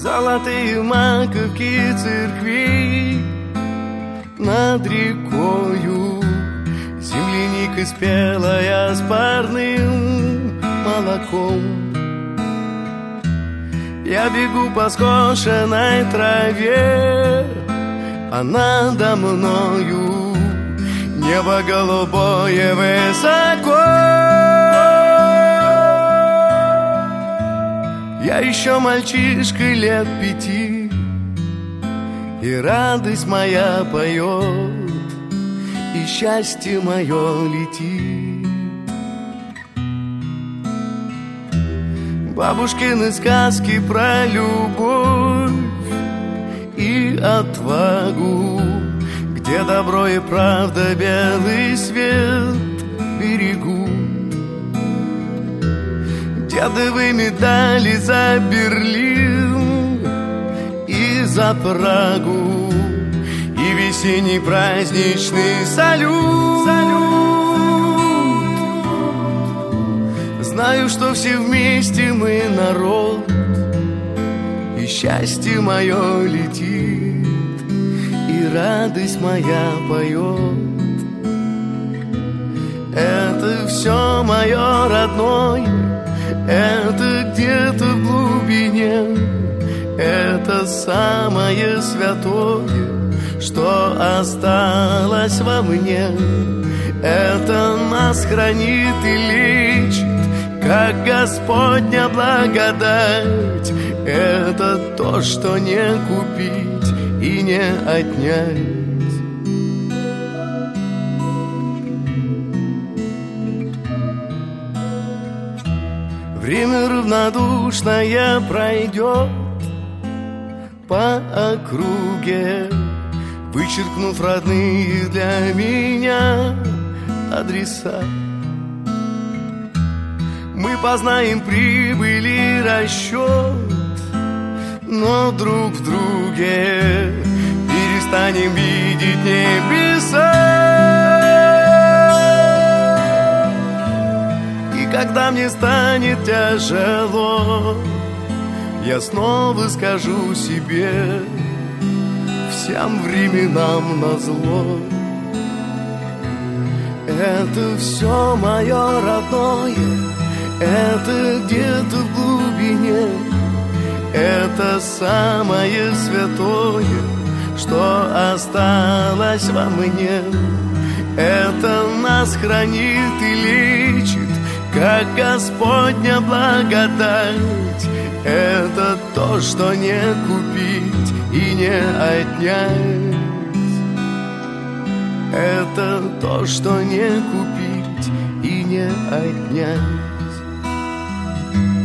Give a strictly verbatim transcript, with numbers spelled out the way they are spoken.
Золотые маковки церквей над рекою, земляника спелая с парным молоком. Я бегу по скошенной траве, а надо мною небо голубое высоко. Я еще мальчишка лет пяти, и радость моя поет, и счастье мое летит. Бабушкины сказки про любовь и отвагу, где добро и правда белый свет берегут. Дедовы медали за Берлин и за Прагу, и весенний праздничный салют. Салют. Знаю, что все вместе мы народ, и счастье мое летит, и радость моя поет. Это все мое родное, это где-то в глубине, это самое святое, что осталось во мне. Это нас хранит и лечит, как Господня благодать. Это то, что не купить и не отнять. Время равнодушное пройдет по округе, вычеркнув родные для меня адреса. Мы познаем прибыль и расчет, но друг в друге перестанем видеть небеса. Когда мне станет тяжело, я снова скажу себе всем временам назло. Это все мое родное, это где-то в глубине, это самое святое, что осталось во мне. Это нас хранит и лечит, как Господня благодать. Это то, что не купить и не отнять. Это то, что не купить и не отнять.